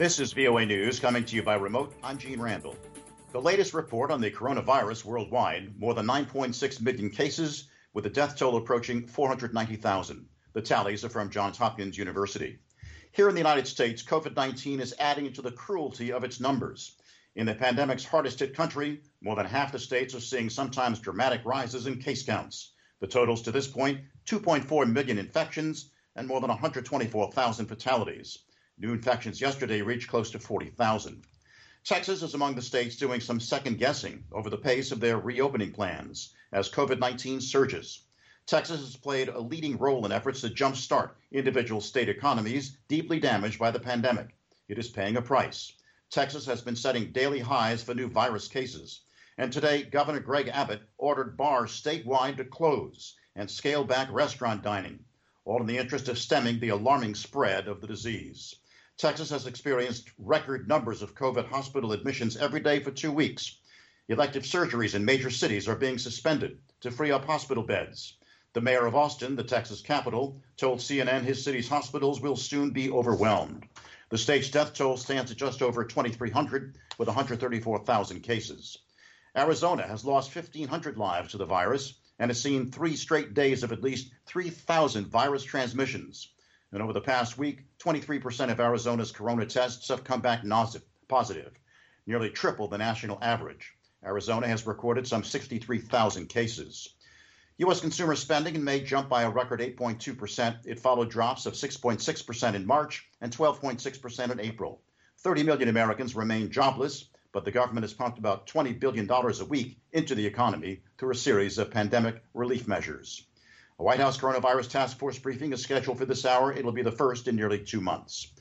This is VOA News coming to you by remote. I'm Gene Randall. The latest report on the coronavirus worldwide, more than 9.6 million cases, with the death toll approaching 490,000. The tallies are from Johns Hopkins University. Here in the United States, COVID-19 is adding to the cruelty of its numbers. In the pandemic's hardest hit country, more than half the states are seeing sometimes dramatic rises in case counts. The totals to this point, 2.4 million infections and more than 124,000 fatalities. New infections yesterday reached close to 40,000. Texas is among the states doing some second guessing over the pace of their reopening plans as COVID-19 surges. Texas has played a leading role in efforts to jumpstart individual state economies deeply damaged by the pandemic. It is paying a price. Texas has been setting daily highs for new virus cases. And today, Governor Greg Abbott ordered bars statewide to close and scale back restaurant dining, all in the interest of stemming the alarming spread of the disease. Texas has experienced record numbers of COVID hospital admissions every day for 2 weeks. Elective surgeries in major cities are being suspended to free up hospital beds. The mayor of Austin, the Texas capital, told CNN his city's hospitals will soon be overwhelmed. The state's death toll stands at just over 2,300 with 134,000 cases. Arizona has lost 1,500 lives to the virus and has seen 3 straight days of at least 3,000 virus transmissions. And over the past week, 23% of Arizona's corona tests have come back positive, nearly triple the national average. Arizona has recorded some 63,000 cases. U.S. consumer spending in May jumped by a record 8.2%. It followed drops of 6.6% in March and 12.6% in April. 30 million Americans remain jobless, but the government has pumped about $20 billion a week into the economy through a series of pandemic relief measures. A White House coronavirus task force briefing is scheduled for this hour. It'll be the first in nearly 2 months.